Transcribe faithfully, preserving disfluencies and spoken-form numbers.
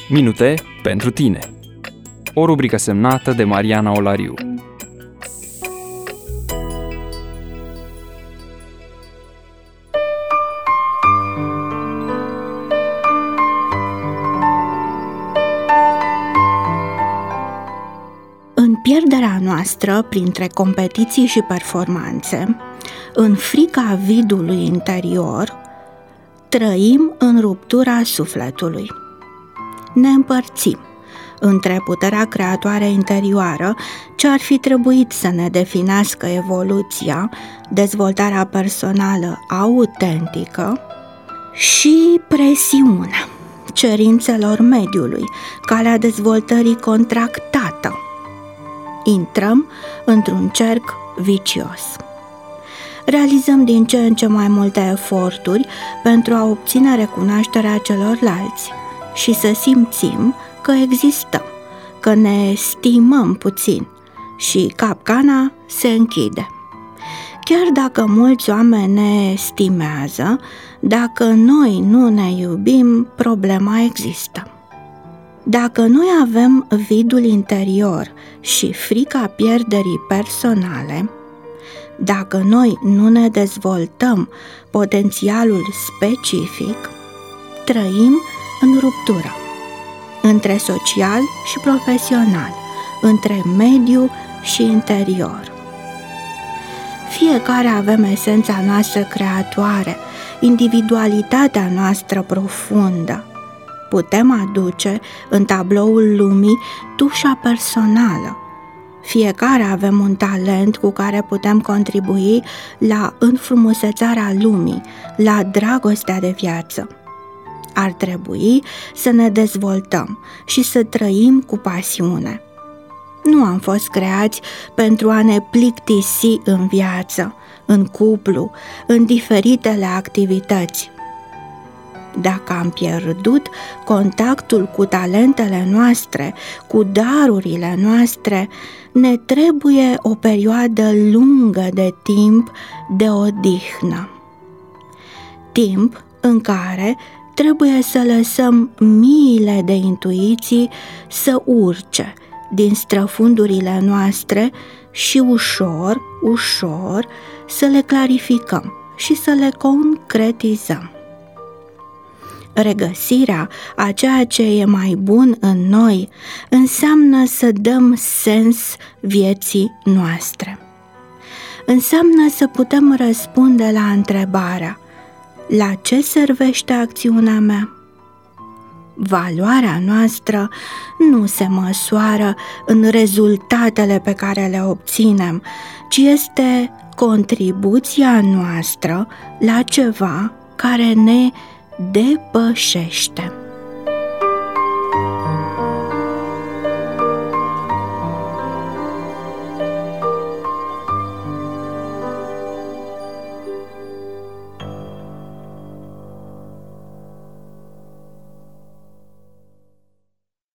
Minute pentru tine. O rubrică semnată de Mariana Olariu. În pierderea noastră, printre competiții și performanțe, în frica vidului interior, trăim în ruptura sufletului. Ne împărțim între puterea creatoare interioară, ce ar fi trebuit să ne definească evoluția, dezvoltarea personală autentică, și presiunea cerințelor mediului, calea dezvoltării contractată. Intrăm într-un cerc vicios. Realizăm din ce în ce mai multe eforturi pentru a obține recunoașterea celorlalți și să simțim că existăm, că ne stimăm puțin și capcana se închide. Chiar dacă mulți oameni ne stimează, dacă noi nu ne iubim, problema există. Dacă noi avem vidul interior și frica pierderii personale, dacă noi nu ne dezvoltăm potențialul specific, trăim în ruptură, între social și profesional, între mediu și interior. Fiecare avem esența noastră creatoare, individualitatea noastră profundă. Putem aduce în tabloul lumii tușa personală. Fiecare avem un talent cu care putem contribui la înfrumusețarea lumii, la dragostea de viață. Ar trebui să ne dezvoltăm și să trăim cu pasiune. Nu am fost creați pentru a ne plictisi în viață, în cuplu, în diferitele activități. Dacă am pierdut contactul cu talentele noastre, cu darurile noastre, ne trebuie o perioadă lungă de timp de odihnă. Timp în care trebuie să lăsăm miile de intuiții să urce din străfundurile noastre și ușor, ușor să le clarificăm și să le concretizăm. Regăsirea a ceea ce e mai bun în noi înseamnă să dăm sens vieții noastre. Înseamnă să putem răspunde la întrebarea: la ce servește acțiunea mea? Valoarea noastră nu se măsoară în rezultatele pe care le obținem, ci este contribuția noastră la ceva care ne depășește.